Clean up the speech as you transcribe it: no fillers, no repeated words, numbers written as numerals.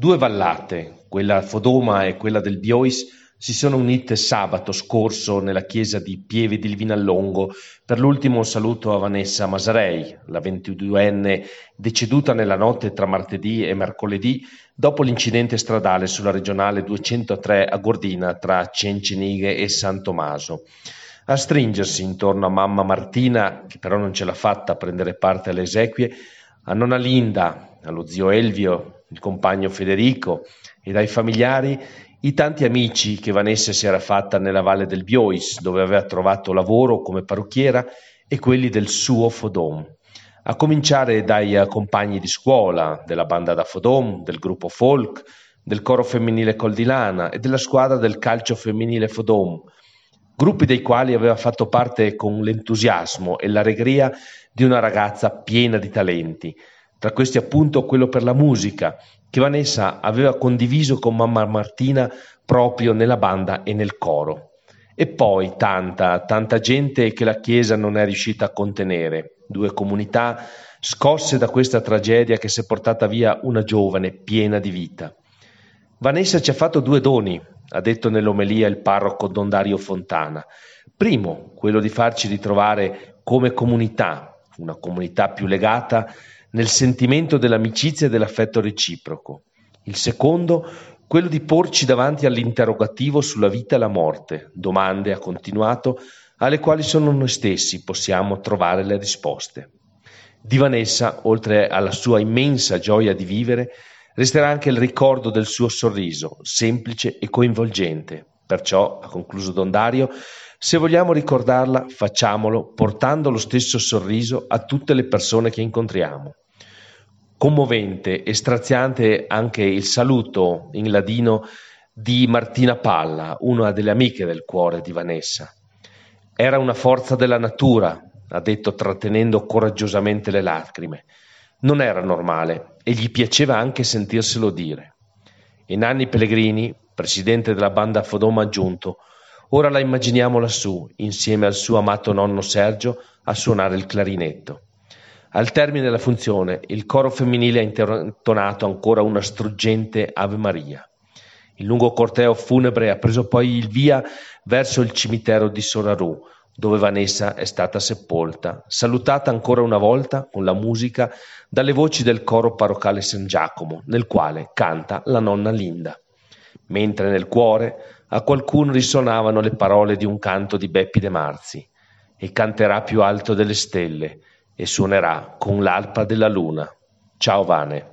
Due vallate, quella Fodoma e quella del Biois, si sono unite sabato scorso nella chiesa di Pieve di Livinallongo per l'ultimo saluto a Vanessa Masarei, la 22enne deceduta nella notte tra martedì e mercoledì dopo l'incidente stradale sulla regionale 203 a Gordina tra Cencenighe e San Tommaso. A stringersi intorno a mamma Martina, che però non ce l'ha fatta a prendere parte alle esequie, a nonna Linda, allo zio Elvio, il compagno Federico e dai familiari i tanti amici che Vanessa si era fatta nella Valle del Biois, dove aveva trovato lavoro come parrucchiera, e quelli del suo Fodom. A cominciare dai compagni di scuola, della banda da Fodom, del gruppo folk, del coro femminile Col di Lana e della squadra del calcio femminile Fodom, gruppi dei quali aveva fatto parte con l'entusiasmo e l'allegria di una ragazza piena di talenti, tra questi appunto quello per la musica, che Vanessa aveva condiviso con mamma Martina proprio nella banda e nel coro. E poi tanta gente che la Chiesa non è riuscita a contenere, due comunità scosse da questa tragedia che si è portata via una giovane piena di vita. Vanessa ci ha fatto due doni, ha detto nell'omelia il parroco Don Dario Fontana. Primo, quello di farci ritrovare come comunità, una comunità più legata nel sentimento dell'amicizia e dell'affetto reciproco. Il secondo, quello di porci davanti all'interrogativo sulla vita e la morte, domande, ha continuato, alle quali solo noi stessi possiamo trovare le risposte. Di Vanessa, oltre alla sua immensa gioia di vivere, resterà anche il ricordo del suo sorriso, semplice e coinvolgente. Perciò, ha concluso Don Dario, se vogliamo ricordarla, facciamolo portando lo stesso sorriso a tutte le persone che incontriamo. Commovente e straziante anche il saluto in ladino di Martina Palla, una delle amiche del cuore di Vanessa. Era una forza della natura, ha detto trattenendo coraggiosamente le lacrime. Non era normale e gli piaceva anche sentirselo dire. E Nanni Pellegrini, presidente della banda Fodoma aggiunto, ora la immaginiamo lassù, insieme al suo amato nonno Sergio, a suonare il clarinetto. Al termine della funzione, il coro femminile ha intonato ancora una struggente Ave Maria. Il lungo corteo funebre ha preso poi il via verso il cimitero di Sorarù, dove Vanessa è stata sepolta, salutata ancora una volta con la musica dalle voci del coro parrocale San Giacomo, nel quale canta la nonna Linda. Mentre nel cuore a qualcuno risuonavano le parole di un canto di Beppi De Marzi: e canterà più alto delle stelle e suonerà con l'arpa della luna. Ciao Vane.